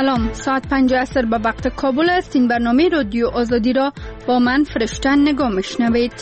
سلام، ساعت 5 عصر به وقت کابل است. این برنامه رادیو آزادی را با من فرشته نگاه میشنوید.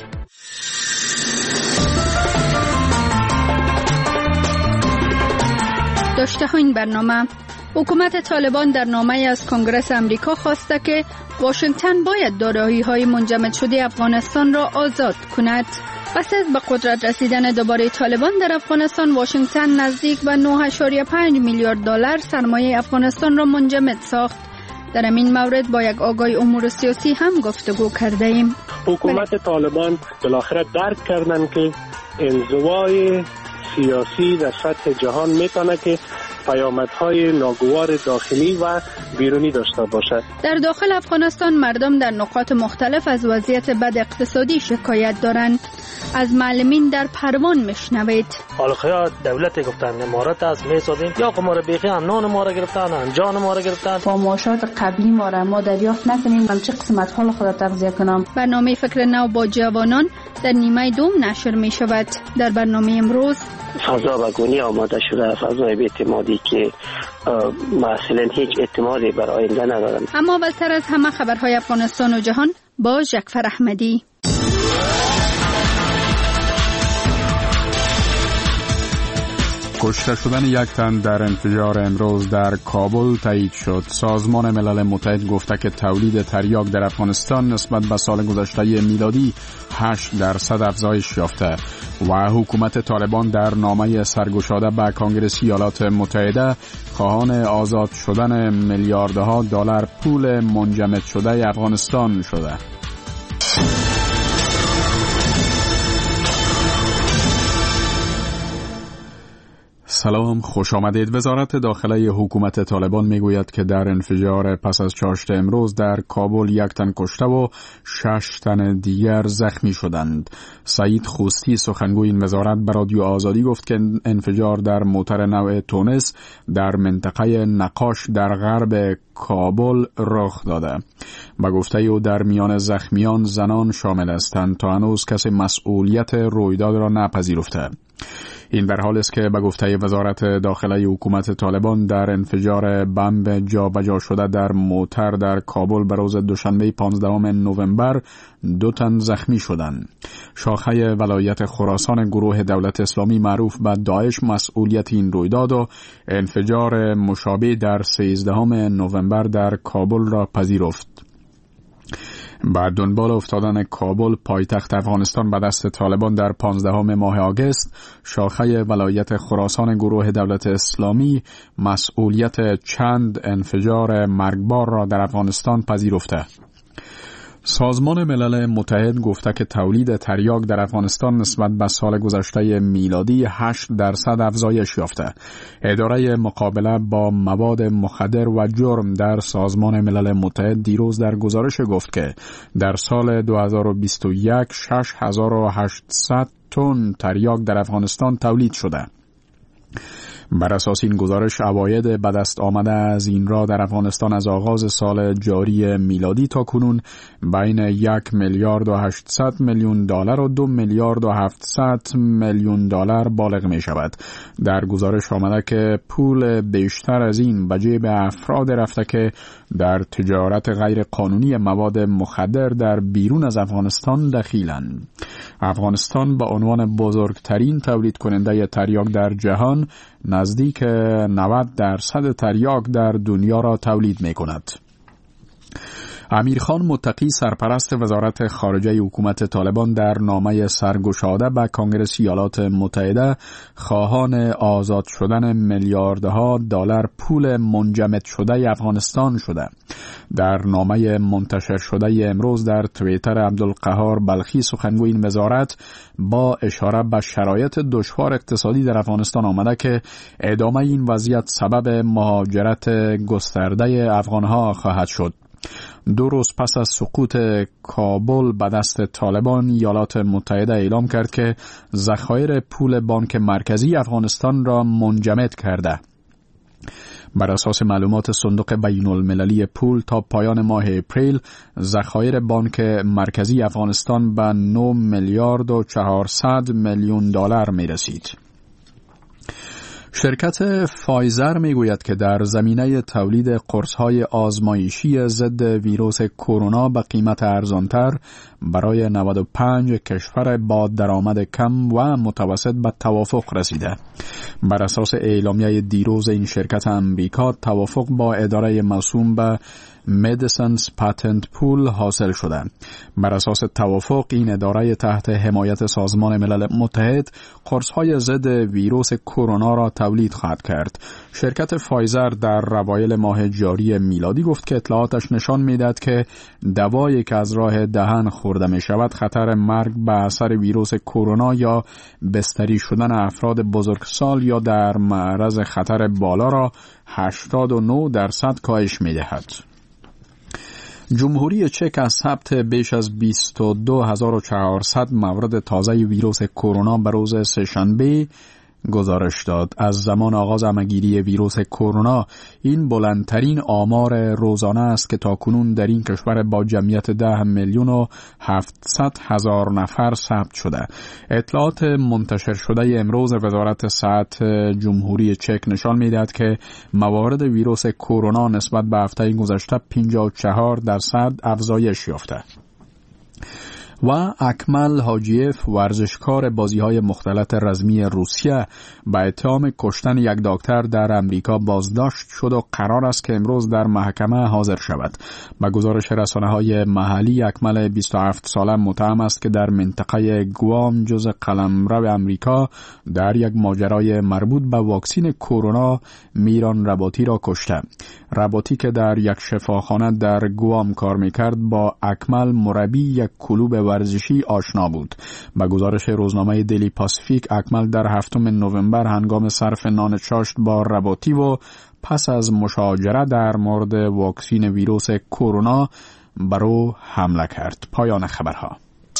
داشته ها این برنامه: حکومت طالبان در نامه از کنگره امریکا خواسته که واشنگتن باید دارایی‌های منجمد شده افغانستان را آزاد کند. پس از به قدرت رسیدن دوباره طالبان در افغانستان، واشنگتن نزدیک به 9.5 میلیارد دلار سرمایه افغانستان را منجمد ساخت. در این مورد با یک آگاه امور سیاسی هم گفتگو کرده ایم. حکومت طالبان بالاخره درک کردن که انزوای سیاسی در سطح جهان میتونه که پیامدهای ناگوار داخلی و بیرونی داشته باشد. در داخل افغانستان مردم در نقاط مختلف از وضعیت بد اقتصادی شکایت دارند. از معلمین در پروان میشنوید. حالا دولت گفتن امارات است میسازیم، یا قمار بیخی امنان ما را گرفتن، انجان ما را گرفتن. با معاشات قبلی ما دریافت نکنیم، من چه قسمت حال خود تغذیه کنم. برنامه فکر نو با جوانان در نیمه دوم نشر می شود. در برنامه امروز فضا و گونی آماده شده، فضای بی‌اعتمادی که مثلا هیچ اعتمادی بر آینده ندارن. اما اولتر از همه خبرهای افغانستان و جهان با جعفر احمدی. کشته شدن یک تن در انفجار امروز در کابل تایید شد. سازمان ملل متحد گفته که تولید تریاک در افغانستان نسبت به سال گذشته میلادی 8% افزایش یافته و حکومت طالبان در نامه سرگشاده به کنگره ایالات متحده خواهان آزاد شدن میلیاردها دلار پول منجمد شده افغانستان شده. سلام، خوش آمدید. وزارت داخله حکومت طالبان میگوید که در انفجار پس از چاشت امروز در کابل 1 تن کشته و 6 تن دیگر زخمی شدند. سعید خوستی سخنگوی این وزارت به رادیو آزادی گفت که انفجار در موتر نوع تونس در منطقه نقاش در غرب کابل رخ داده. با گفته او در میان زخمیان زنان شامل هستند تا هنوز کسی مسئولیت رویداد را نپذیرفته. این در حال است که به گفته وزارت داخله حکومت طالبان در انفجار بمب جابجا شده در موتر در کابل به روز دوشنبه 15 نوامبر 2 تن زخمی شدند. شاخه ولایت خراسان گروه دولت اسلامی معروف به داعش مسئولیت این رویداد و انفجار مشابه در 13 نوامبر در کابل را پذیرفت. بعد دنبال افتادن کابل پایتخت افغانستان به دست طالبان در 15 ماه آگوست، شاخه ولایت خراسان گروه دولت اسلامی مسئولیت چند انفجار مرگبار را در افغانستان پذیرفته. سازمان ملل متحد گفته که تولید تریاک در افغانستان نسبت به سال گذشته میلادی 8% افزایش یافته. اداره مقابله با مواد مخدر و جرم در سازمان ملل متحد دیروز در گزارش گفت که در سال 2021 6800 تن تریاک در افغانستان تولید شده. بر اساس این گزارش عواید به دست آمده از این را در افغانستان از آغاز سال جاری میلادی تا کنون بین 1 میلیارد و 800 میلیون دلار و 2 میلیارد و 700 میلیون دلار بالغ می شود. در گزارش آمده که پول بیشتر از این به جیب افراد رفته که در تجارت غیر قانونی مواد مخدر در بیرون از افغانستان دخیلند. افغانستان به عنوان بزرگترین تولید کننده تریاک در جهان نزدیک 90% تریاک در دنیا را تولید می کند. امیرخان متقی سرپرست وزارت خارجه حکومت طالبان در نامه سرگشاده به کنگره ایالات متحده خواهان آزاد شدن میلیاردها دلار پول منجمد شده افغانستان شده. در نامه منتشر شده امروز در توییتر عبدالقهار بلخی سخنگوی این وزارت با اشاره به شرایط دشوار اقتصادی در افغانستان آمده که ادامه این وضعیت سبب مهاجرت گسترده افغانها خواهد شد. 2 روز پس از سقوط کابل به دست طالبان، ایالات متحده اعلام کرد که ذخایر پول بانک مرکزی افغانستان را منجمد کرده. بر اساس معلومات صندوق بین المللی پول تا پایان ماه اپریل ذخایر بانک مرکزی افغانستان به 9 میلیارد و 400 میلیون دلار می رسید. شرکت فایزر میگوید که در زمینه تولید قرص‌های آزمایشی ضد ویروس کرونا به قیمت ارزانتر برای 95 کشور با درآمد کم و متوسط به توافق رسیده. بر اساس اعلامیه دیروز این شرکت امریکا، توافق با اداره موسوم به مدیسنز پاتنت پول حاصل شده. بر اساس توافق این اداره تحت حمایت سازمان ملل متحد قرص‌های ضد ویروس کرونا را تولید خواهد کرد. شرکت فایزر در اوایل ماه جاری میلادی گفت که اطلاعاتش نشان می‌دهد که دوایی که از راه دهن خورده می‌شود خطر مرگ به اثر ویروس کرونا یا بستری شدن افراد بزرگسال یا در معرض خطر بالا را 89% کاهش می‌دهد. جمهوری چک از ثبت بیش از 22400 مورد تازه ویروس کرونا به روز سه‌شنبه گزارش داد. از زمان آغاز همه‌گیری ویروس کرونا این بلندترین آمار روزانه است که تاکنون در این کشور با جمعیت 10,700,000 نفر ثبت شده. اطلاعات منتشر شده امروز وزارت صحت جمهوری چک نشان می‌دهد که موارد ویروس کرونا نسبت به هفته گذشته 54% افزایش یافته. و اکمل حاجیف، ورزشکار بازی‌های مختلط رزمی روسیه، به اتهام کشتن یک دکتر در امریکا بازداشت شد و قرار است که امروز در محکمه حاضر شود. به گزارش رسانه‌های محلی، اکمل 27 ساله متهم است که در منطقه گوام جزء قلمرو امریکا در یک ماجرای مربوط به واکسن کرونا میران رباطی را کشته. رباطی که در یک شفاخانه در گوام کار میکرد با اکمل مربی یک کلوب ورزشی آشنا بود. به گزارش روزنامه دیلی پاسیفیک، اکمل در 7 نوامبر هنگام صرف نان چاشت با رباطی و پس از مشاجره در مورد واکسن ویروس کرونا بر او حمله کرد. پایان خبرها.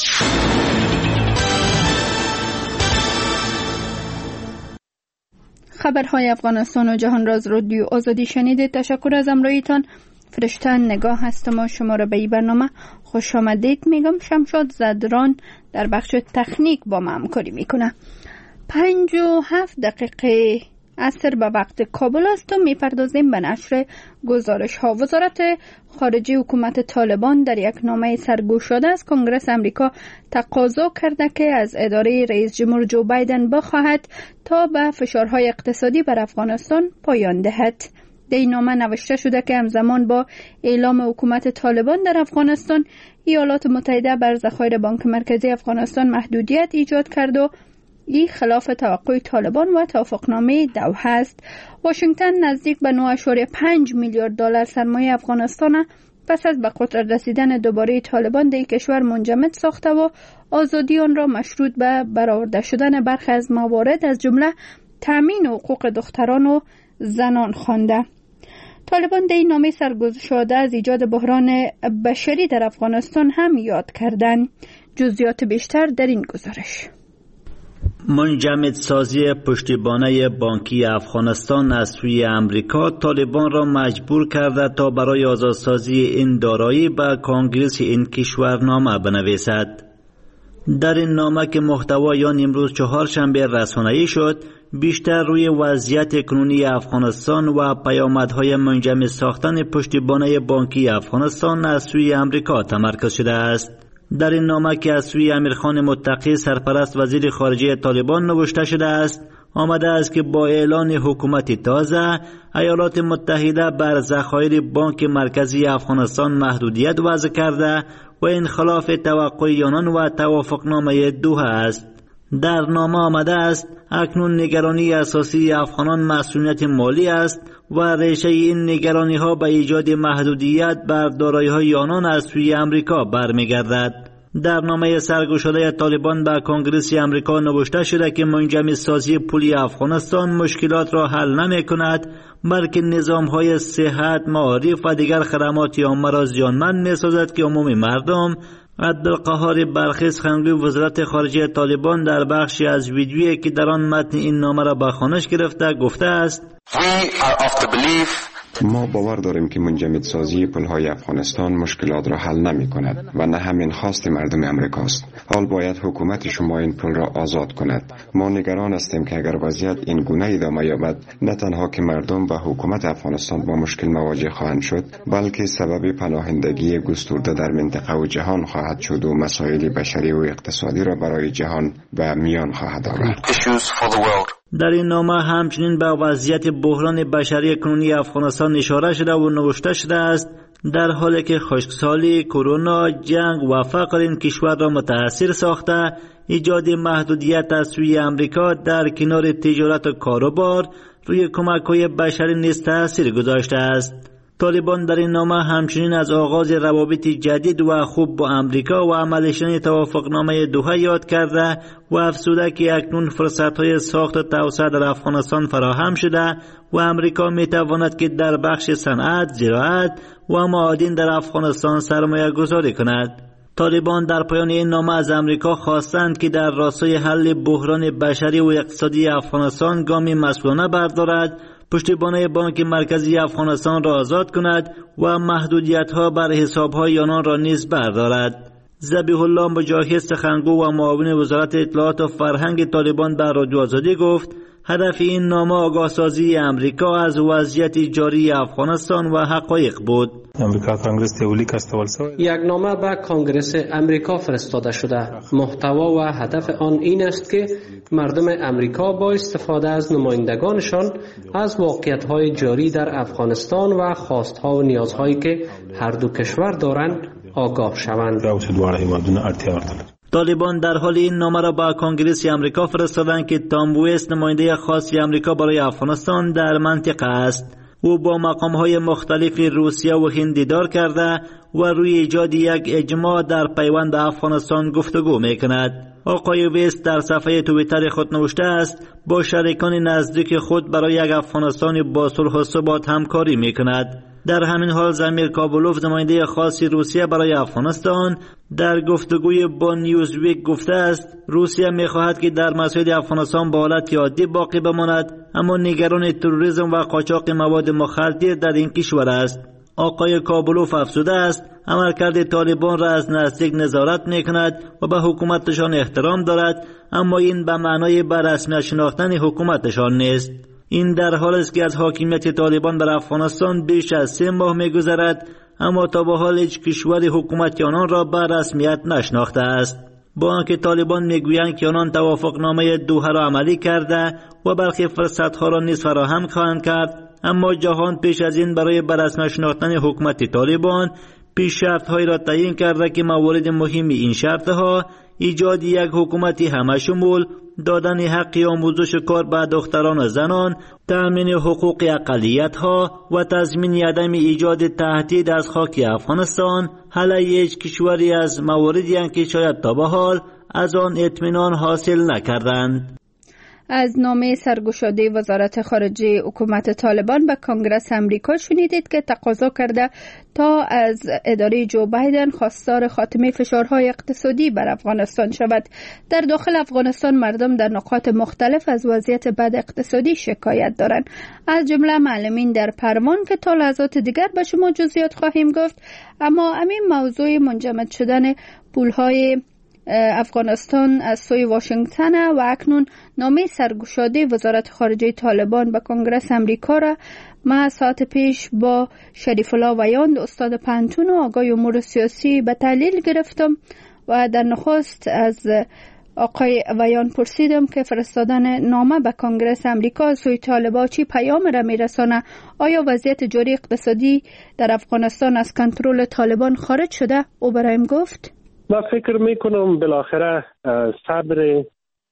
خبرهای افغانستان و جهان را از رادیو آزادی شنیدید. تشکر از همراهیتان. فرشته نگاه هستم و شما را به این برنامه خوش آمدید میگم. شمشاد زدران در بخش تکنیک با ما همکاری میکنه. 57 دقیقه عصر به وقت کابل است و میپردازیم به نشر گزارش ها. وزارت خارجه حکومت طالبان در یک نامه سرگوشاده از کنگره امریکا تقاضا کرده که از اداره رئیس جمهور جو بایدن بخواهد تا به فشارهای اقتصادی بر افغانستان پایان دهد. در این نامه نوشته شده که همزمان با اعلام حکومت طالبان در افغانستان، ایالات متحده بر ذخایر بانک مرکزی افغانستان محدودیت ایجاد کرد و این خلاف توقع طالبان و توافقنامه دوحه است. واشنگتن نزدیک به 9.5 میلیارد دلار سرمایه افغانستان پس از به قدرت رسیدن دوباره طالبان در کشور منجمد ساخته و آزادی آن را مشروط به برآورده شدن برخی از موارد از جمله تامین حقوق دختران و زنان خوانده. طالبان در این نامه سرگوشاده از ایجاد بحران بشری در افغانستان هم یاد کردند. جزئیات بیشتر در این گزارش. منجمد سازی پشتیبانی بانکی افغانستان از سوی امریکا طالبان را مجبور کرده تا برای آزادسازی این دارایی به کنگره این کشور نامه بنویسد. در این نامه که محتوای آن امروز چهارشنبه رسانه‌ای شد، بیشتر روی وضعیت کنونی افغانستان و پیامدهای منجمد ساختن پشتیبانی بانکی افغانستان از سوی امریکا تمرکز شده است. در این نامه که از سوی امیرخان متقی سرپرست وزیر خارجه طالبان نوشته شده است، آمده است که با اعلان حکومت تازه، ایالات متحده بر ذخایر بانک مرکزی افغانستان محدودیت وضع کرده و این خلاف توقع آنان و توافقنامه دوحه است. در نامه آمده است اکنون نگرانی اساسی افغانان مسئولیت مالی است و ریشه این نگرانی ها به ایجاد محدودیت بر دارایی‌های آنان از سوی امریکا برمیگردد. در نامه سرگوشاده طالبان به کنگره امریکا نوشته شده که منجمد سازی پولی افغانستان مشکلات را حل نمی کند، بلکه نظام‌های صحت، معارف و دیگر خدمات عامه را زیانمند می سازد که عموم مردم. عبدالقهار بلخیس، سخنگوی وزارت خارجه طالبان، در بخشی از ویدیویی که در آن متن این نامه را به خوانش گرفته گفته است: We are of the belief ما باور داریم که منجمدسازی پل‌های افغانستان مشکلات را حل نمی‌کند و نه همین خواست مردم امریکاست. حال باید حکومت شما این پل را آزاد کند. ما نگران هستیم که اگر وضعیت این گونه ادامه یابد نه تنها که مردم و حکومت افغانستان با مشکل مواجه خواهند شد، بلکه سبب پناهندگی گسترده در منطقه و جهان خواهد شد و مسائل بشری و اقتصادی را برای جهان به میان خواهد آورد. در این نامه همچنین به وضعیت بحران بشری کنونی افغانستان اشاره شده و نوشته شده است در حالی که خشکسالی، کرونا، جنگ و فقر این کشور را متاثر ساخته، ایجاد محدودیت از سوی امریکا در کنار تجارت و کاروبار روی کمک‌های بشری نیز تأثیر گذاشته است. طالبان در این نامه همچنین از آغاز روابط جدید و خوب با امریکا و عمل شدن توافقنامه دوحه یاد کرده و افزوده که اکنون فرصت‌های ساخت و توسعه در افغانستان فراهم شده و امریکا می‌تواند که در بخش صنعت، زراعت و معادن در افغانستان سرمایه گذاری کند. طالبان در پایان این نامه از امریکا خواستند که در راستای حل بحران بشری و اقتصادی افغانستان گامی مسئولانه بردارد، پشتیبانی بانک مرکزی افغانستان را آزاد کند و محدودیت‌ها بر حساب‌های آنان را نیز بردارد. ذبیح الله مجاهد سخنگو و معاون وزارت اطلاعات و فرهنگ طالبان در رادیو آزادی گفت هدف این نامه آگاهسازی امریکا از وضعیت جاری افغانستان و حقایق بود. یک نامه به کانگرس امریکا فرستاده شده. محتوا و هدف آن این است که مردم امریکا با استفاده از نمایندگانشان از واقعیت‌های جاری در افغانستان و خواست‌ها و نیازهایی که هر دو کشور دارند آگاه شوند. طالبان در حال این نامه را با کانگرس امریکا فرستادند که تام ویست نماینده خاص امریکا برای افغانستان در منطقه است. او با مقام‌های مختلف روسیه و هند دیدار کرده و روی ایجاد یک اجماع در پیوند افغانستان گفتگو می‌کند. آقای ویست در صفحه توییتر خود نوشته است با شریکان نزدیک خود برای یک افغانستان با صلح و ثبات همکاری می‌کند. در همین حال زمیر کابولوف نماینده خاص روسیه برای افغانستان در گفتگوی با نیوزویک گفته است روسیه می‌خواهد که در مسائل افغانستان به حالت عادی باقی بماند، اما نگران تروریسم و قاچاق مواد مخدر در این کشور است. آقای کابولوف افزوده است عملکرد طالبان را از نزدیک نظارت می‌کند و به حکومتشان احترام دارد، اما این به معنای به رسمیت شناختن حکومتشان نیست. این در حالی است که از حاکمیت طالبان بر افغانستان بیش از 3 ماه می‌گذرد، اما تا به حال هیچ کشوری حکومت آنان را به رسمیت نشناخته است. با آنکه طالبان میگویند که آنان توافقنامه دوحه را عملی کرده و برخی فرصت‌ها را نیز فراهم خواهند کرد، اما جهان پیش از این برای به رسمیت شناختن حکومت طالبان پیشرفت‌هایی را تعیین کرده که موارد مهم این شرط‌ها ایجاد یک حکومت همه‌شمول، دادن حق آموزش کار به دختران و زنان، تأمین حقوق اقلیت‌ها و تضمین عدم ایجاد تهدید از خاک افغانستان علیه هیچ کشوری از مواردی که شاید تا به حال از آن اطمینان حاصل نکردند. از نامه سرگشاده وزارت خارجه حکومت طالبان به کانگرس امریکا شنیدید که تقاضا کرده تا از اداره جو بایدن خواستار خاتمه فشارهای اقتصادی بر افغانستان شود. در داخل افغانستان مردم در نقاط مختلف از وضعیت بد اقتصادی شکایت دارند، از جمله معلمین در پروان که تا لحظات دیگر به شما جزئیات خواهیم گفت. اما همین موضوع منجمد شدن پولهای افغانستان از سوی واشنگتن و اکنون نامه سرگشاده وزارت خارجه طالبان به کانگرس امریکا را ما ساعت پیش با شریف الله ویاند استاد پانتون و آقای امور سیاسی به تحلیل گرفتم و در نخست از آقای ویاند پرسیدم که فرستادن نامه به کانگرس امریکا از سوی طالبان چی پیام را میرسانه؟ آیا وضعیت جاری اقتصادی در افغانستان از کنترل طالبان خارج شده؟ او برایم گفت من فکر میکنم بالاخره صبر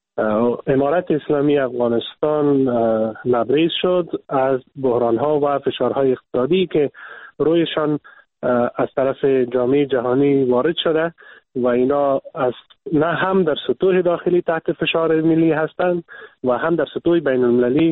امارت اسلامی افغانستان لبریز شد از بحران‌ها و فشارهای اقتصادی که رویشان از طرف جامعه جهانی وارد شده و اینا از نه هم در سطوح داخلی تحت فشار ملی هستند و هم در سطوح بین المللی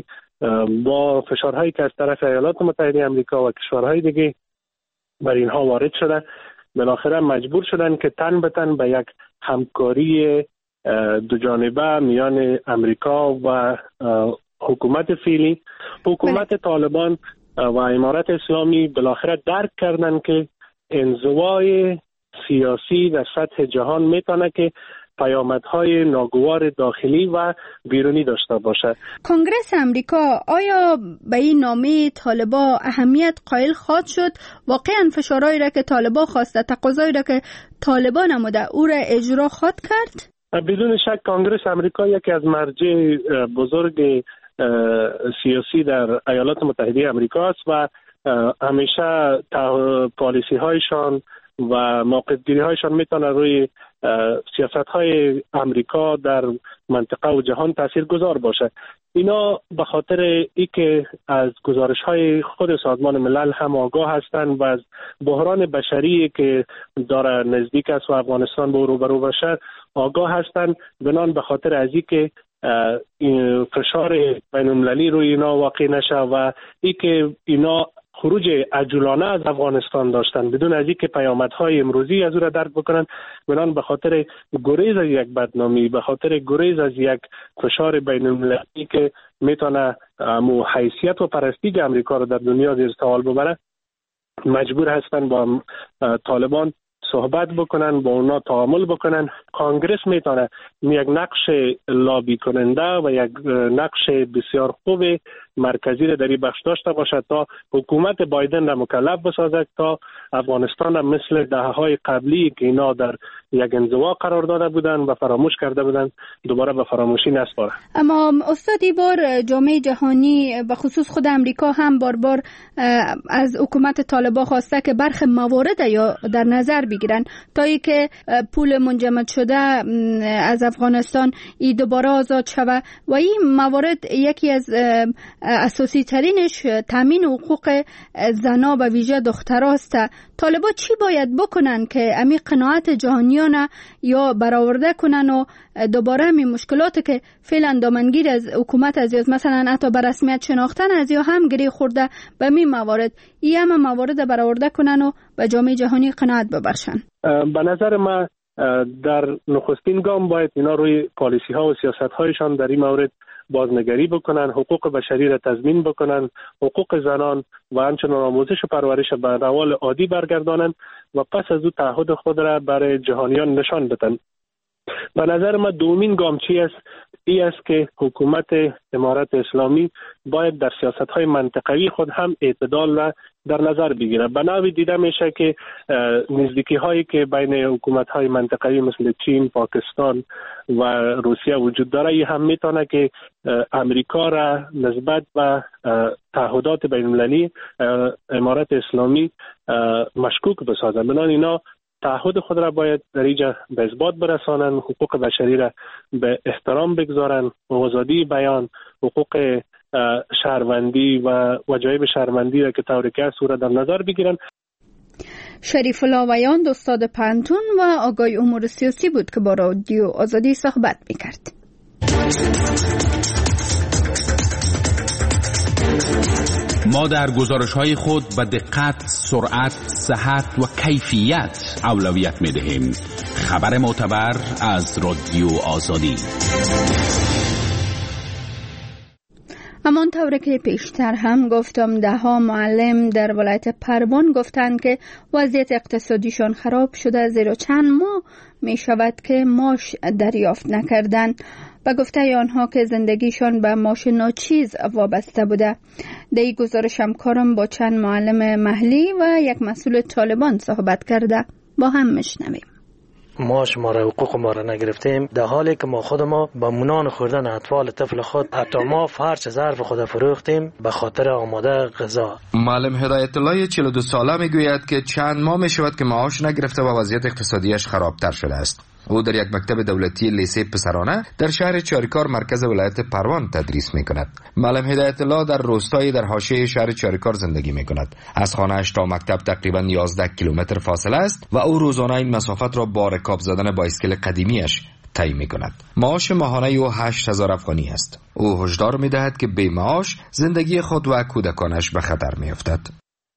با فشارهایی که از طرف ایالات متحده آمریکا و کشورهای دیگه بر اینها وارد شده، بالاخره مجبور شدن که تن به تن به یک همکاری دو جانبه میان امریکا و حکومت فعلی. حکومت طالبان و امارت اسلامی بالاخره درک کردن که انزوای سیاسی در سطح جهان میتونه که پیامدهای ناگوار داخلی و بیرونی داشته باشد. کنگره امریکا آیا به این نامه طالبان اهمیت قائل خواهد شد؟ واقعا فشارهایی را که طالبان خواسته، تقاضایی را که طالبان نموده، او را اجرا خواهد کرد؟ بدون شک کنگره امریکا یکی از مرجع بزرگ سیاسی در ایالات متحده امریکا است و همیشه پالیسی هایشان و موقع‌گیری هایشان میتونه روی سیاست های امریکا در منطقه و جهان تاثیرگذار باشه. اینا به خاطر اینکه از گزارش های خود سازمان ملل هم آگاه هستند و از بحران بشری که داره نزدیک است و افغانستان به روبرو باشه آگاه هستند، بنان به خاطر از اینکه فشار بین‌المللی روی اینا واقع نشه و اینکه اینا خروج عجولانه از افغانستان داشتن بدون از اینکه پیامدهای امروزی از او را درک بکنن، بنان به خاطر گریز از یک بدنامی، به خاطر گریز از یک فشار بین‌المللی که میتونه حیثیت و پرستیج امریکا را در دنیا زیر سوال ببره، مجبور هستن با طالبان صحبت بکنن، با اونا تعامل بکنن. کانگرس میتونه یک نقش لابی کننده و یک نقش بسیار خوب مرکزی را در این بخش داشته باشد تا حکومت بایدن را مکلف بسازد تا افغانستان را مثل دهه‌های قبلی که اینا در یک انزوا قرار داده بودن و فراموش کرده بودن دوباره به فراموشی نسپاره. اما استاد، این بار جامعه جهانی به خصوص خود امریکا هم بار از حکومت طالبان خواسته که برخی موارد یا در نظر بگیرن تا اینکه پول منجمد شده از افغانستان ای دوباره آزاد شود و این موارد یکی از اساسی ترینش تامین حقوق زنا و ویژه دختراست. طالبان چی باید بکنن که امی قناعت جهانیان یا برآورده کنن و دوباره امی مشکلاتی که فعلا دامنگیر از حکومت از مثلا حتی به رسمیت شناختن از یا هم گری خورده به می موارد ای هم موارد برآورده کنن و به جامعه جهانی قناعت ببخشن؟ به نظر من در نخستین گام باید اینا روی پالیسی ها و سیاست هایشان در این مورد بازنگری بکنن، حقوق بشری را تضمین بکنن، حقوق زنان و همچنین آموزش و پرورش به روال عادی برگردانن و پس از او تعهد خود را برای جهانیان نشان بدن. به نظر من دومین گام چی است؟ این است که حکومت امارت اسلامی باید در سیاست‌های منطقوی خود هم اعتدال را در نظر بگیره. به نوعی دیده میشه که نزدیکی‌هایی که بین حکومت‌های منطقوی مثل چین، پاکستان و روسیه وجود داره، این هم میتونه که امریکا را نسبت به تعهدات بین‌المللی امارت اسلامی مشکوک بسازه. بنابراین اینا تعهد خود را باید در اینجا به اثبات برسانند، حقوق بشری را به احترام بگذارند، آزادی بیان، حقوق شهروندی و وجایب شهروندی را که طوری که است را در نظر بگیرند. شریف الله ویاند استاد پانتون و آگای امور سیاسی بود که با رادیو آزادی صحبت میکرد. ما در گزارش‌های خود به دقت، سرعت، صحت و کیفیت اولویت می‌دهیم. خبر معتبر از رادیو آزادی. همانطور که پیشتر هم گفتم، 10 معلم در ولایت پروان گفتند که وضعیت اقتصادیشان خراب شده، زیرا چند ماه می شود که معاش دریافت نکردند. به گفته آنها که زندگیشان به معاش ناچیز وابسته بوده. در این گزارش همکارم با چند معلم محلی و یک مسئول طالبان صحبت کرده. با هم میشنویم. معاش ما را، حقوق ما را نگرفتیم، در حالی که ما خود ما با منان خوردن اطفال طفل خود حتی ما فرش ظرف خود فروختیم به خاطر آماده غذا. معلم هدایت الله 42 ساله میگوید که چند ماه می شود که معاش نگرفته و وضعیت اقتصادیش خرابتر شده است. او در یک مکتب دولتی لیسه پسرانه در شهر چاریکار مرکز ولایت پروان تدریس می کند. معلم هدایت الله در روستایی در حاشیه شهر چاریکار زندگی می کند. از خانه‌اش تا مکتب تقریبا 11 کیلومتر فاصله است و او روزانه این مسافت را با رکاب زدن بایسکل قدیمیش طی می کند. معاش ماهانه او 8000 افغانی است. او هشدار می دهد که بی معاش زندگی خود و کودکانش به خطر می افتد.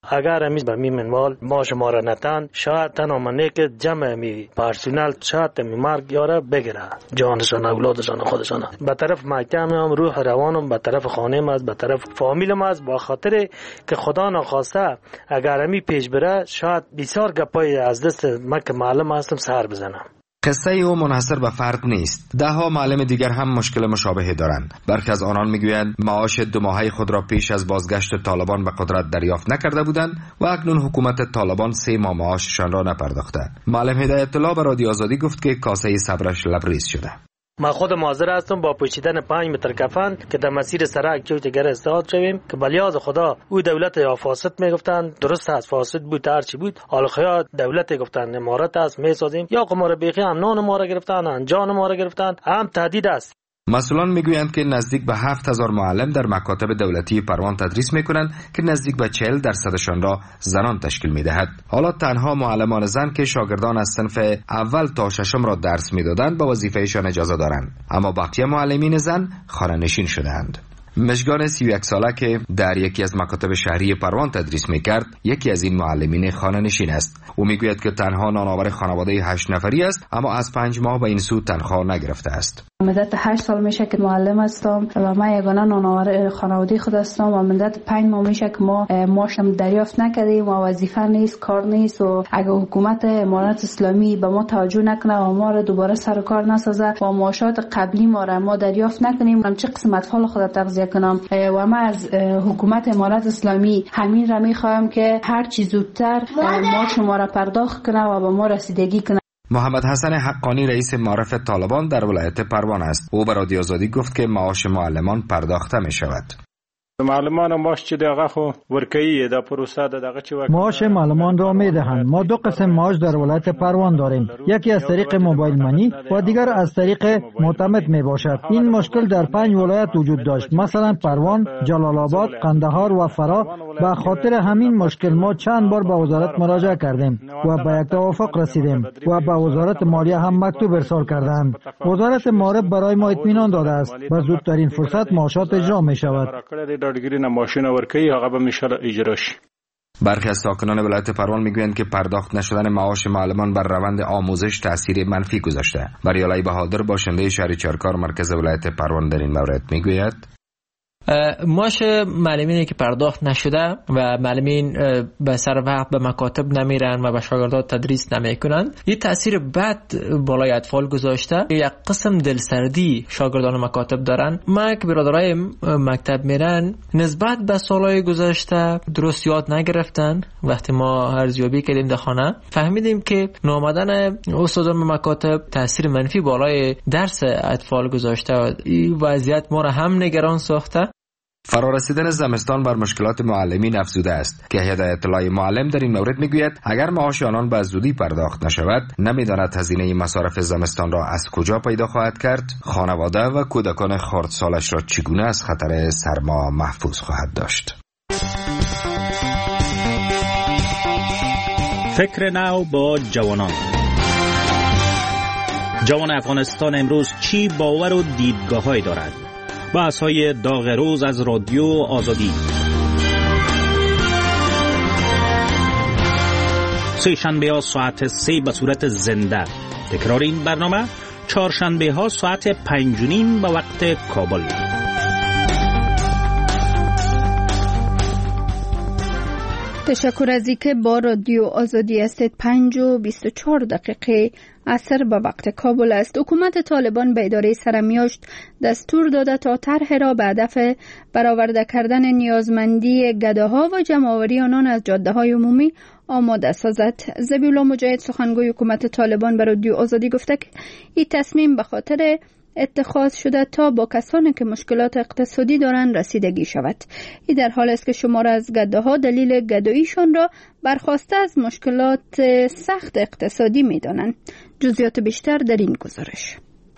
اگر امی به می منوال ما شما را نتن شاید تنها منه که جمع می پرسونل شاید می مرگ یاره بگیره جانشان اولادشان خودشان. به طرف محکم هم روح روانم به طرف خانه از به طرف فامیلم از با خاطر که خدا نخواسته اگر امی پیش بره شاید بسیار گپای از دست من که معلم هستم سر بزنم. قصه او منحصر به فرد نیست. ده ها معلم دیگر هم مشکل مشابهی دارند. برخی از آنان میگویند معاش 2 ماهه خود را پیش از بازگشت طالبان به قدرت دریافت نکرده بودند و اکنون حکومت طالبان 3 ماه معاششان را نپرداخته. معلم هدایت الله به رادیو آزادی گفت که کاسه صبرش لبریز شده. ما خود حاضر هستم با پوشیدن 5 متر کفن که در مسیر سرک چوتگر استاد شویم که بلیاز خدا او دولت یا فاسد میگفتن درست است فاسد بود هر چی بود حال خیال دولت گفتن امارت است میسازیم یا قمار بیخی هم نان ما را گرفتن جان ما را گرفتن هم تهدید است. مسئولان میگویند که نزدیک به 7000 معلم در مکاتب دولتی پروان تدریس میکنند که نزدیک به 40% را زنان تشکیل میدهد. حالا تنها معلمان زن که شاگردان از صنف اول تا 6 را درس میدادند با وظیفهشان اجازه دارند، اما بقیه معلمین زن خانه‌نشین شدهاند. مشگان 31 ساله که در یکی از مکاتب شهری پروان تدریس میکرد یکی از این معلمین خانه‌نشین است. او میگوید که تنها نانآور خانواده 8 نفری است اما از 5 ماه به این سو تنخواه نگرفته است. مدت 8 سال میشه که معلم هستم و من یگانه نانآور خانواده خود هستم و مدت 5 ماه میشه که ما معاشم دریافت نکردیم و وظیفه نیست کار نیست و اگه حکومت امارت اسلامی به ما توجه نکنه و ما رو دوباره سر کار نسازه و معاشات قبلی ما دریافت نکنیم من چه قسم اطفال خود تغذیه کنم و من از حکومت امارت اسلامی همین را میخواهم که هر چی زودتر معاش ما را پرداخت کنه و به ما رسیدگی کنه. محمد حسن حقانی رئیس معارف طالبان در ولایت پروان است. او به رادیو آزادی گفت که معاش معلمان پرداخته می شود. معلمان معاش چې دغه خو ورکوي د پروسه دغه چې معاش معلمان را میدهند. ما 2 قسم معاش در ولایت پروان داریم، یکی از طریق موبایل منی و دیگر از طریق معتمد می باشد. این مشکل در 5 ولایت وجود داشت، مثلا پروان، جلال آباد، قندهار و فرا. به خاطر همین مشکل ما چند بار به وزارت مراجعه کردیم و به یک توافق رسیدیم و به وزارت مالیه هم مکتوب ارسال کردند. وزارت مالیه برای ما اطمینان داده است و زودترین فرصت معاشات اجرا می شود. برخی از ساکنان ولایت پروان میگویند که پرداخت نشدن معاش معلمان بر روند آموزش تأثیر منفی گذاشته. بریالای بهادر باشنده شهر چارکار مرکز ولایت پروان در این مورد میگوید معاش معلمینی که پرداخت نشده و معلمین به سر وقت به مکاتب نمیرن و به شاگردان تدریس نمیکنند، این تاثیر بد بالای اطفال گذاشته. یک قسم دلسردی شاگردان مکاتب دارن. ما که برادرای مکتب میرن نسبت به سالهای گذشته درست یاد نگرفتن. وقتی ما ارزیابی کردیم در خانه فهمیدیم که نامدن استادان مکاتب تاثیر منفی بالای درس اطفال گذاشته. این وضعیت ما را هم نگران ساخته. فرارسیدن زمستان بر مشکلات معلمین افزوده است که هدایت الله معلم در این مورد میگوید اگر معاش آنان به زودی پرداخت نشود نمیداند هزینه مصارف زمستان را از کجا پیدا خواهد کرد، خانواده و کودکان خردسالش را چگونه از خطر سرما محفوظ خواهد داشت. فکر نو با جوانان. جوان افغانستان امروز چی باور و دیدگاه‌هایی دارد؟ بحث‌های داغ روز از رادیو آزادی. سه شنبه ها ساعت 3 به صورت زنده. تکرار این برنامه چهارشنبه ها ساعت 5:30 به وقت کابل. تشکر از اینکه با رادیو آزادی هستید. 5:24 عصر به وقت کابل است. حکومت طالبان به اداره سرمیاشت دستور داده تا طرح را به هدف برآورده کردن نیازمندی گداها و جمع‌آوری آنان از جاده‌های عمومی آماده سازد. ذبیح‌الله مجاهد سخنگوی حکومت طالبان به رادیو آزادی گفته که این تصمیم به خاطر اتخاذ شده تا با کسانی که مشکلات اقتصادی دارند رسیدگی شود. این در حال است که شمار از گداها دلیل گداییشان را برخواسته از مشکلات سخت اقتصادی می دانند. جزئیات بیشتر در این گزارش.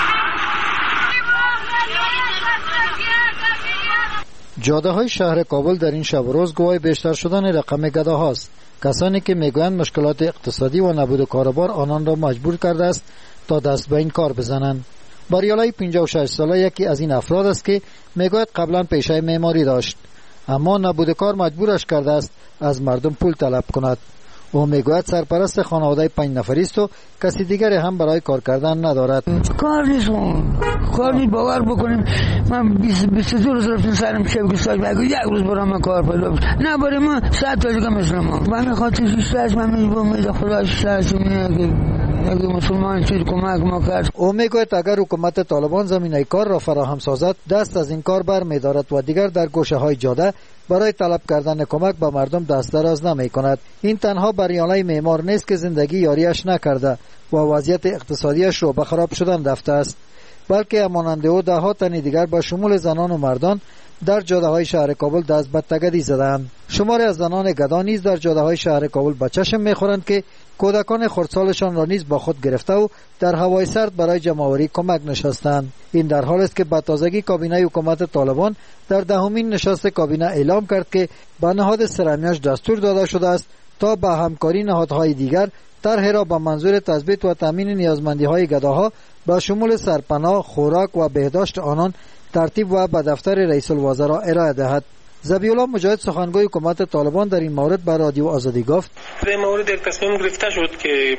جاده های شهر کابل در این شب و روز گواه بیشتر شدن رقم گداهاست. کسانی که میگویند مشکلات اقتصادی و نبود کاروبار آنان را مجبور کرده است تا دست به این کار بزنند. باریالای 56 ساله یکی از این افراد است که میگوید قبلا پیشه معماری داشت. اما نبود کار مجبورش کرده است از مردم پول طلب کند. او میگوید سرپرست خانواده 5 نفری است و کسی دیگری هم برای کار کردن ندارد. کار نیست باور بکنیم من 22 روز رفتم سرم شب گستاج بگو یک روز برام من کار پیدا بشه نه برای ما 100 تا دیگه مثل ما من خاطر شیشتاش من میگم خدا شیشتاش اگه مسلمان چیز کمک ما کرد. او میگوید اگر حکومت طالبان زمینه کار را فراهم سازد دست از این کار بر می‌دارد و دیگر در گوشه های جاده برای طلب کردن کمک به مردم دست دراز نمی کند. این تنها بریانه معمار نیست که زندگی یاریش نکرده و وضعیت اقتصادیش رو به خراب شدن رفته است، بلکه همانند او ده ها تن دیگر با شمول زنان و مردان در جاده های شهر کابل دست به تگدی زدند. شماری از زنان گدا نیز در جاده های شهر کابل به چشم میخورند که کودکان خردسالشان را نیز با خود گرفته و در هوای سرد برای جمع‌آوری کمک نشستند. این در حالی است که به تازگی کابینه حکومت طالبان در 10مین نشست کابینه اعلام کرد که به نهاد سرمیاش دستور داده شده است تا با همکاری نهادهای دیگر طرحی را به منظور تثبیت و تامین نیازمندی‌های گداها با شمول سرپناه، خوراک و بهداشت آنان ترتیب و به دفتر رئیس الوزراء ارائه دهد. ذبیحالله مجاهد سخنگوی حکومت طالبان در این مورد به رادیو آزادی گفت در این مورد یک تصمیم گرفته شد که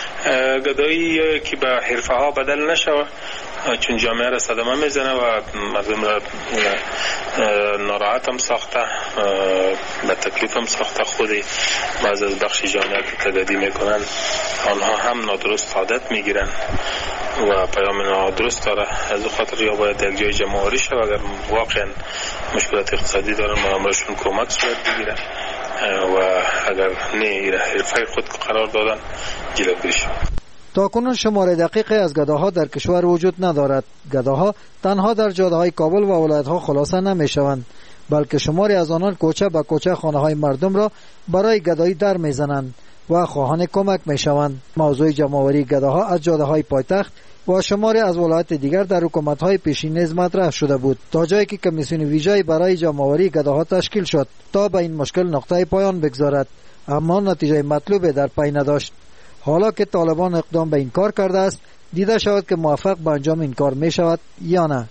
گدایی که به حرفه ها بدل نشود چون جامعه را صدمه میزنه و مردم را ناراحت هم ساخته به تکلیف هم ساخته. خودی بعض از بخش جامعه که تگدی میکنن آنها هم نادرست عادت میگیرن و پیام نادرست داره. از او خاطر یا باید یک جای جمع‌آوری شود اگر واقعا مشکلات اقتصادی دارن مامورشون کمک صورت بگیرن و اگر نه حرفه خود قرار دادن جلوگیری شود. تاکنون شماره دقیقی از گداها در کشور وجود ندارد. گداها تنها در جاده‌های کابل و ولایت‌ها خلاصه نمی‌شوند، بلکه شماری از آنان کوچه به کوچه خانه‌های مردم را برای گدایی در می‌زنند و خواهان کمک می‌شوند. موضوع جمع‌آوری گداها از جاده‌های پایتخت و شماری از ولایت دیگر در حکومت‌های پیشین نیز مطرح شده بود تا جایی که کمیسیون ویژه‌ای برای جمع‌آوری گداها تشکیل شد تا به این مشکل نقطه پایان بگذارد، اما نتیجه مطلوب در پی نداشت. حالا که طالبان اقدام به این کار کرده است دیده شود که موفق به انجام این کار می شود یا نه.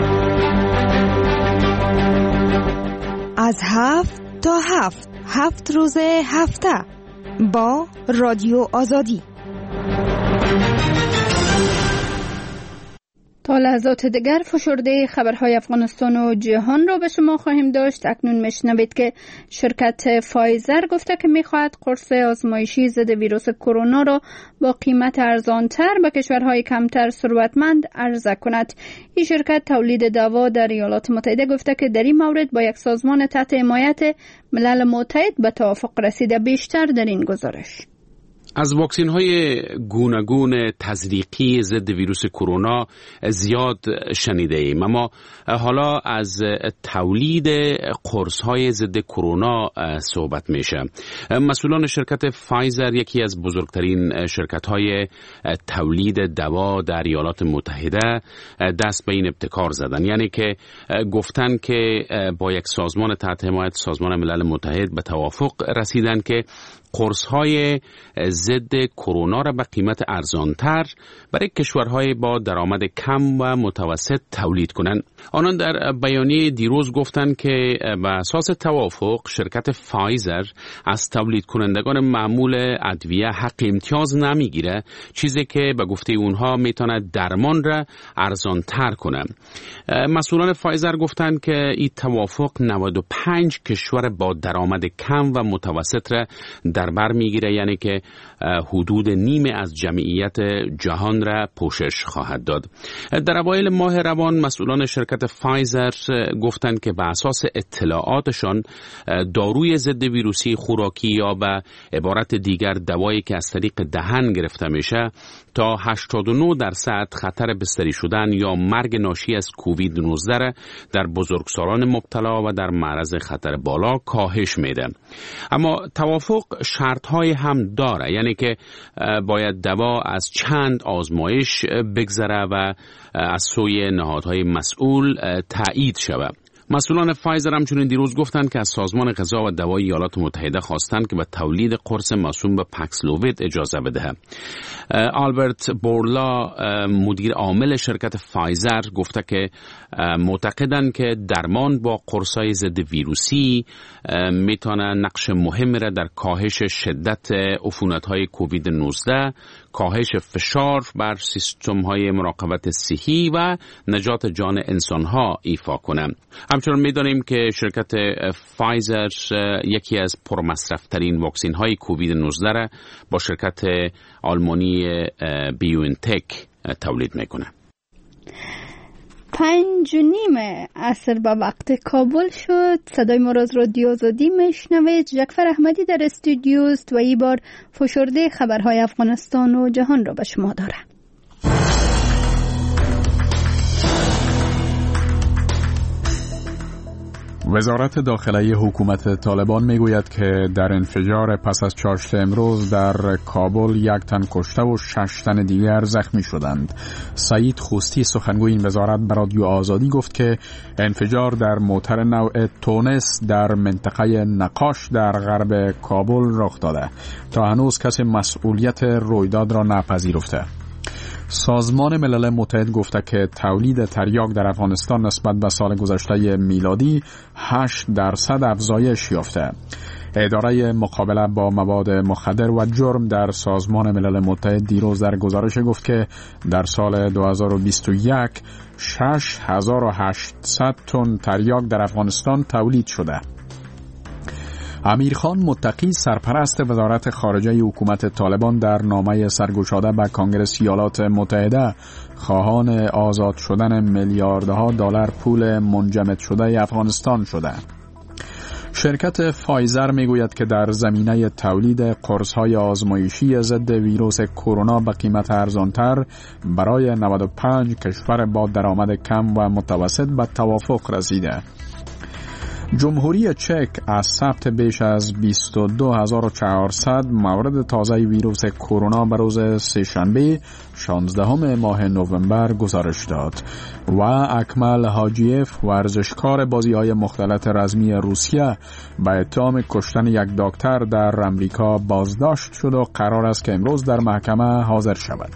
از 7 تا 7 روز هفته با رادیو آزادی. تا لحظات دیگر فشرده خبرهای افغانستان و جهان را به شما خواهیم داشت. اکنون میشنوید که شرکت فایزر گفته که میخواهد قرص آزمایشی ضد ویروس کرونا را با قیمت ارزانتر به کشورهای کمتر ثروتمند عرضه کند. این شرکت تولید دوا در ایالات متحده گفته که در این مورد با یک سازمان تحت حمایت ملل متحد به توافق رسیده. بیشتر در این گزارش. از واکسین های گوناگون تزریقی ضد ویروس کرونا زیاد شنیده ایم، اما حالا از تولید قرص های ضد کرونا صحبت میشه. مسئولان شرکت فایزر، یکی از بزرگترین شرکت های تولید دوا در ایالات متحده، دست به این ابتکار زدن، یعنی که گفتن که با یک سازمان تحت حمایت سازمان ملل متحد به توافق رسیدن که قرص‌های ضد کرونا را به قیمت ارزانتر برای کشورهای با درآمد کم و متوسط تولید کنند. آنان در بیانیه دیروز گفتند که به اساس توافق شرکت فایزر از تولید کنندگان معمول ادویه حق امتیاز نمیگیره، چیزی که به گفته اونها میتونه درمان را ارزانتر کنه. مسئولان فایزر گفتند که این توافق 95 کشور با درآمد کم و متوسط را در بر میگیره، یعنی که حدود نیمه از جمعیت جهان را پوشش خواهد داد. در اوایل ماه روان مسئولان شرکت فایزر گفتند که به اساس اطلاعاتشان داروی ضد ویروسی خوراکی یا به عبارت دیگر دوایی که از طریق دهن گرفته میشه تا 89% خطر بستری شدن یا مرگ ناشی از کووید 19 در بزرگسالان مبتلا و در معرض خطر بالا کاهش میده. اما توافق شرط‌های هم داره، یعنی که باید دوا از چند آزمایش بگذره و از سوی نهادهای مسئول تایید شود. مسئولان فایزر همچنین دیروز گفتند که از سازمان غذا و دوای ایالات متحده خواستند که به تولید قرص موسوم به پاکسلووید اجازه بده. آلبرت بورلا مدیر عامل شرکت فایزر گفته که معتقدند که درمان با قرص‌های ضد ویروسی میتونه نقش مهمی را در کاهش شدت عفونت‌های کووید 19، کاهش فشار بر سیستم‌های مراقبت صحی و نجات جان انسان‌ها ایفا کنه. همچنین می‌دانیم که شرکت فایزر یکی از پرمصرف‌ترین واکسن‌های کووید 19 را با شرکت آلمانی بیوانتک تولید میکنه. 5:30 عصر با وقت کابل شد. صدای ما را از رادیو آزادی میشنوید. جعفر احمدی در استودیو است و این بار فشرده خبرهای افغانستان و جهان را به شما داره. وزارت داخلی حکومت طالبان میگوید که در انفجار پس از چاشت امروز در کابل 1 تن کشته و 6 تن دیگر زخمی شدند. سعید خوستی سخنگوی این وزارت به رادیو آزادی گفت که انفجار در موتر نوع تونس در منطقه نقاش در غرب کابل رخ داده. تا هنوز کسی مسئولیت رویداد را نپذیرفته. سازمان ملل متحد گفته که تولید تریاک در افغانستان نسبت به سال گذشته میلادی 8% افزایش یافته. اداره مقابله با مواد مخدر و جرم در سازمان ملل متحد دیروز در گزارش گفت که در سال 2021 6800 تن تریاک در افغانستان تولید شده. امیرخان متقی سرپرست وزارت خارجه حکومت طالبان در نامه سرگشاده به کانگرس ایالات متحده خواهان آزاد شدن میلیاردها دلار پول منجمد شده افغانستان شده. شرکت فایزر میگوید که در زمینه تولید قرص‌های آزمایشی ضد ویروس کرونا به قیمت ارزانتر برای 95 کشور با درآمد کم و متوسط به توافق رسیده. جمهوری چک از ثبت بیش از 22400 مورد تازه ویروس کرونا به روز سه‌شنبه 16 ماه نوامبر گزارش داد و اکمل حاجیف ورزشکار بازی‌های مختلط رزمی روسیه به اتهام کشتن یک دکتر در امریکا بازداشت شد و قرار است که امروز در محکمه حاضر شود.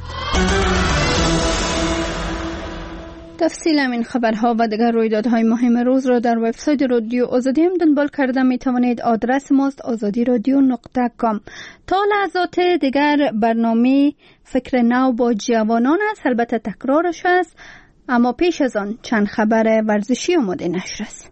تفصیل این خبرها و دیگر رویدادهای مهم روز را در وبسایت رادیو آزادی هم دنبال کرده می توانید. آدرس ماست azadiradyo.com. تا لحظات دیگر برنامه فکر نو با جوانان است. البته تکرارش است، اما پیش از آن چند خبر ورزشی آماده نشر است.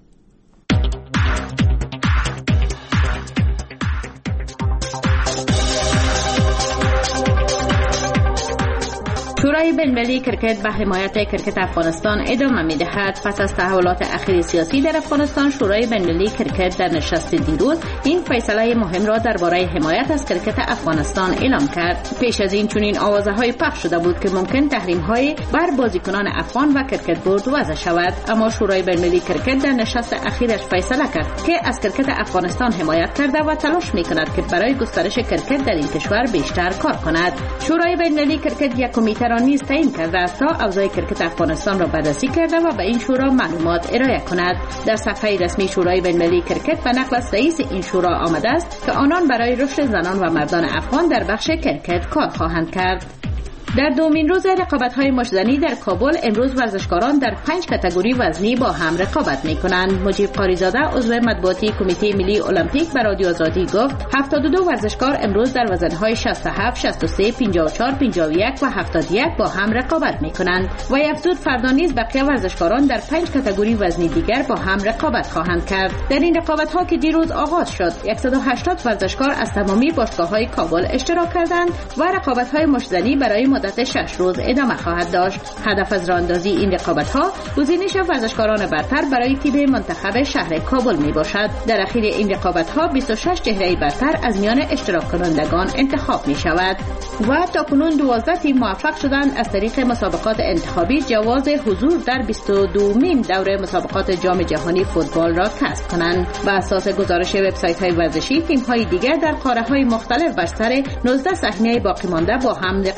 شورای بین‌المللی کرکت به حمایت کرکت افغانستان ادامه می‌دهد. پس از تحولات اخیر سیاسی در افغانستان، شورای بین‌المللی کرکت در نشست دیروز این فیصله مهم را درباره حمایت از کرکت افغانستان اعلام کرد. پیش از این چنین آوازه‌های پخش شده بود که ممکن تحریم‌های بر بازیکنان افغان و کرکت بورد وضع شود، اما شورای بین‌المللی کرکت در نشست اخیرش فیصله کرد که از کرکت افغانستان حمایت کرده و تلاش می‌کند که برای گسترش کرکت در این کشور بیشتر کار کند. شورای بین‌المللی کرکت یک کمیته را نیز تعیین کرده است تا اوضاع کرکت افغانستان را بررسی کرده و به این شورا معلومات ارائه کند. در صفحه رسمی شورای بین‌المللی کرکت به نقل از رئیس این شورا آمده است که آنان برای رشد زنان و مردان افغان در بخش کرکت کار خواهند کرد. در دومین روز رقابت‌های مشت‌زنی در کابل امروز ورزشکاران در 5 کاتگوری وزنی با هم رقابت می‌کنند. مجیب قاریزاده عضو مطبوعاتی کمیته ملی المپیک به رادیو آزادی گفت 72 ورزشکار امروز در وزن‌های 67, 63, 54, 51 و 71 با هم رقابت می‌کنند و افزود فردا نیز بقیه ورزشکاران در 5 کاتگوری وزنی دیگر با هم رقابت خواهند کرد. در این رقابت‌ها که دیروز آغاز شد 180 ورزشکار از تمامی باشگاه‌های کابل اشتراک کردند و رقابت‌های مشت‌زنی برای مدت 6 روز ادامه خواهد داشت. هدف از راهاندازی این رقابت‌ها گزینش ورزشکاران برتر برای تیم منتخب شهر کابل می باشد. در اخیر این رقابت‌ها 26 چهره برتر از میان اشتراک کنندگان انتخاب می شود و تاکنون 12 تیم موفق شدند از طریق مسابقات انتخابی جواز حضور در 22مین دوره مسابقات جام جهانی فوتبال را کسب کنند. بر اساس گزارش وبسایت‌های ورزشی، تیم‌های دیگر در قاره‌های مختلف بر سر 19 سهمیه باقی مانده با هم رقابت می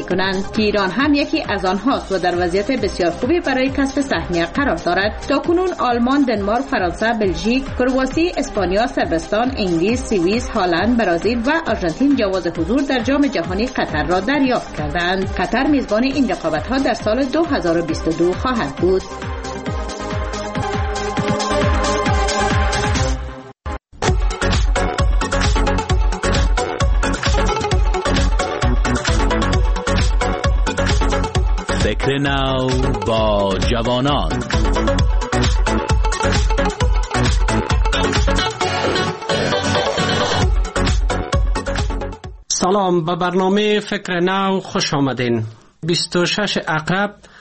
کنند که ایران هم یکی از آنهاست و در وضعیت بسیار خوبی برای کسب سهمیه قرار دارد. تاکنون آلمان، دنمارک، فرانسه، بلژیک، کرواسی، اسپانیا، صربستان، انگلیس، سوئیس، هلند، برزیل و آرژانتین جواز حضور در جام جهانی قطر را دریافت کردند. قطر میزبان این رقابت‌ها در سال 2022 خواهد بود. فکر نو با جوانان. سلام، به برنامه فکر نو خوش آمدین. 26 عقرب